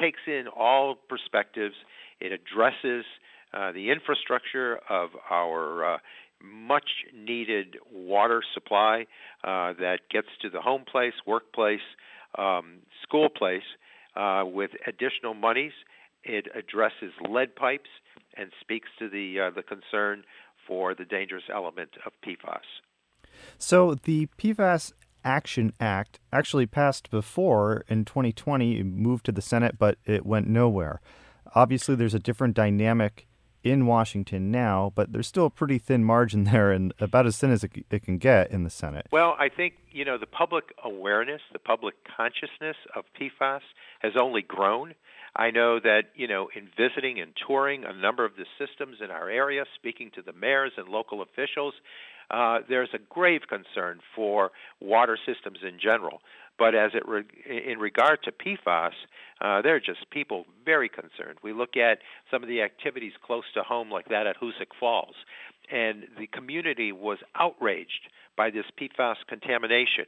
takes in all perspectives. It addresses the infrastructure of our much-needed water supply that gets to the home place, workplace, school place with additional monies. It addresses lead pipes and speaks to the concern for the dangerous element of PFAS. So the PFAS Action Act actually passed before in 2020. It moved to the Senate, but it went nowhere. Obviously, there's a different dynamic in Washington now, but there's still a pretty thin margin there, and about as thin as it can get in the Senate. Well, I think, the public awareness, the public consciousness of PFAS has only grown. I know that, in visiting and touring a number of the systems in our area, speaking to the mayors and local officials, there's a grave concern for water systems in general. But in regard to PFAS, there are just people very concerned. We look at some of the activities close to home like that at Hoosick Falls, and the community was outraged by this PFAS contamination.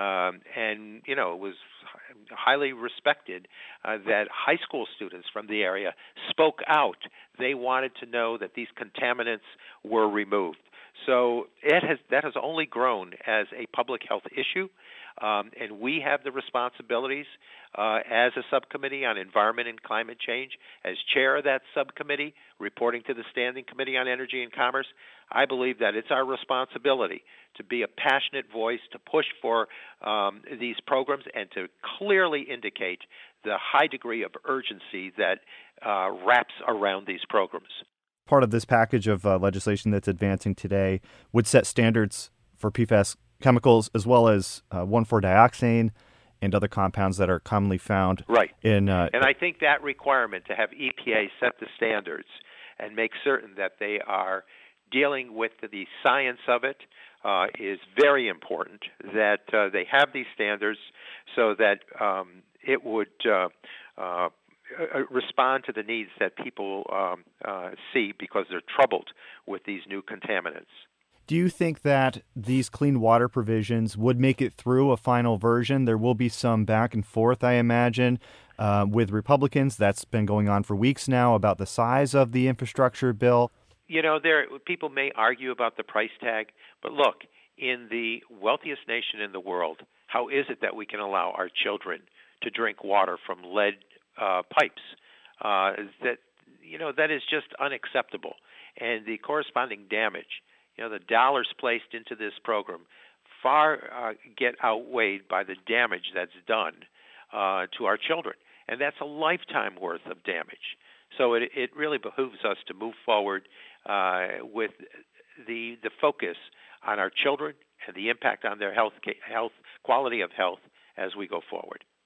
And, it was highly respected that high school students from the area spoke out. They wanted to know that these contaminants were removed. So that has only grown as a public health issue, and we have the responsibilities as a subcommittee on environment and climate change. As chair of that subcommittee, reporting to the Standing Committee on Energy and Commerce, I believe that it's our responsibility to be a passionate voice, to push for these programs, and to clearly indicate the high degree of urgency that wraps around these programs. Part of this package of legislation that's advancing today would set standards for PFAS chemicals as well as 1,4-dioxane and other compounds that are commonly found. Right. And I think that requirement to have EPA set the standards and make certain that they are dealing with the science of it is very important, that they have these standards so that it would respond to the needs that people see because they're troubled with these new contaminants. Do you think that these clean water provisions would make it through a final version? There will be some back and forth, I imagine, with Republicans. That's been going on for weeks now about the size of the infrastructure bill. People may argue about the price tag, but look, in the wealthiest nation in the world, how is it that we can allow our children to drink water from lead pipes? That is just unacceptable. And the corresponding damage, the dollars placed into this program far get outweighed by the damage that's done to our children. And that's a lifetime worth of damage. So it really behooves us to move forward with the focus on our children and the impact on their health, quality of health as we go forward.